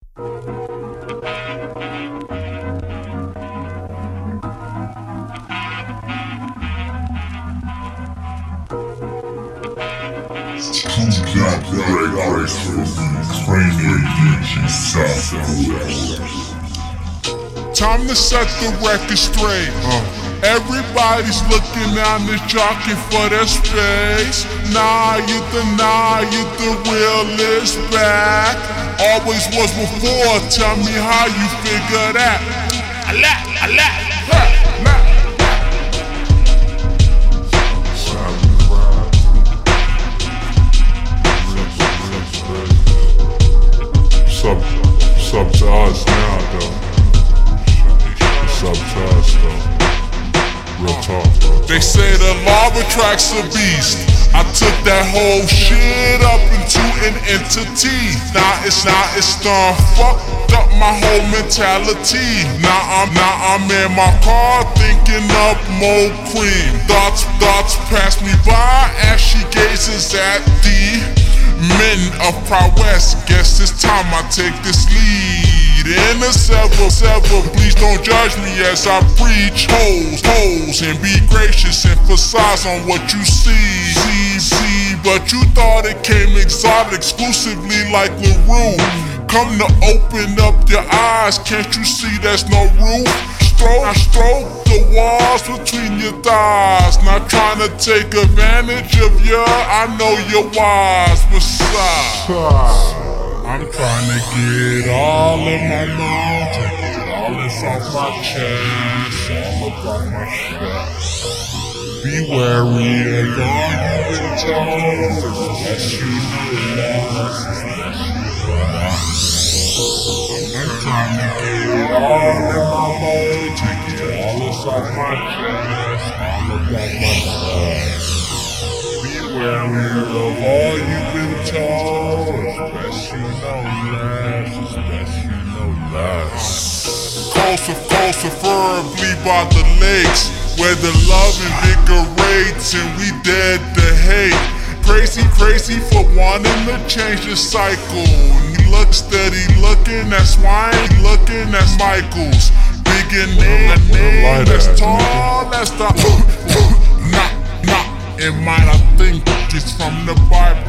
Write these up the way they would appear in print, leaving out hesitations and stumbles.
Time to set the record straight. Everybody's looking down this jockey for their space. Nah, you the realest back. Always was before, tell me how you figure that. Sub to us now though. Sub to us though. Real talk, bro. They say the law attracts a beast. I took that whole shit up into an entity. Now it's done fucked up my whole mentality. Now I'm in my car thinking up more cream. Thoughts pass me by as she gazes at the men of prowess. Guess it's time I take this lead. In the several, please don't judge me as I preach. Pose, and be gracious, emphasize on what you see. But you thought it came exotic, exclusively like LaRue. Come to open up your eyes, can't you see there's no roof? I stroke the walls between your thighs. Not trying to take advantage of you, I know you're wise. Besides, I'm trying to get all in my mouth, get all this off my chest, all about my chest. Be wary of all you've been told, unless you realize, I'm trying to get all in my mouth, get all this off my chest, all about my chest. Be wary of all you've been told, best you know less. Closer, preferably by the lakes, where the love invigorates and we dead to hate. Crazy for wanting to change the cycle. You look steady looking, that's why I ain't looking at Michaels. Big and name, that's tall, that's the nah, in mine I think it's from the Bible.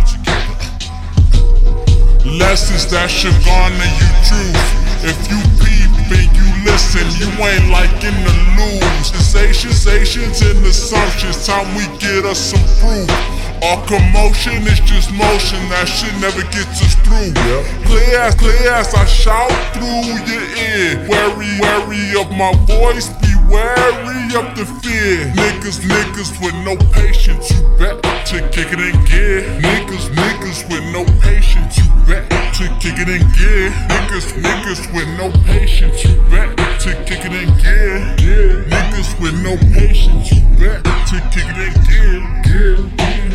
Lessons that should garner you truth. If you peep and you listen, you ain't liking to lose. Sensations and assumptions, time we get us some proof. All commotion is just motion, that shit never gets us through. Clear as I shout through your ear. Wary of my voice, be wary of the fear. Niggas with no patience, you bet to kick it in gear. Niggas with no patience, you bet to kick it in gear. Niggas with no patience, you bet to kick it in gear. Niggas with no patience, you bet to kick it in gear.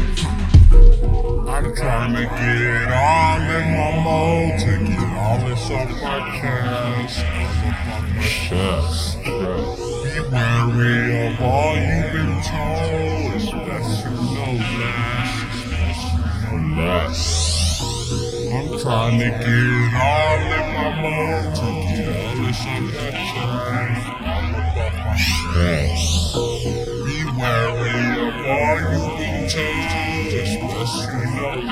I'm trying to get all in my mode, to get all this off my chest. Be wary of all you've been told, especially no less. I'm trying to get all in my mode, to get all this off my chest. Be wary of all you've been told, especially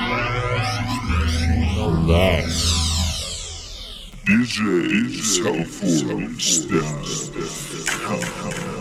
no less. DJ Self-Step.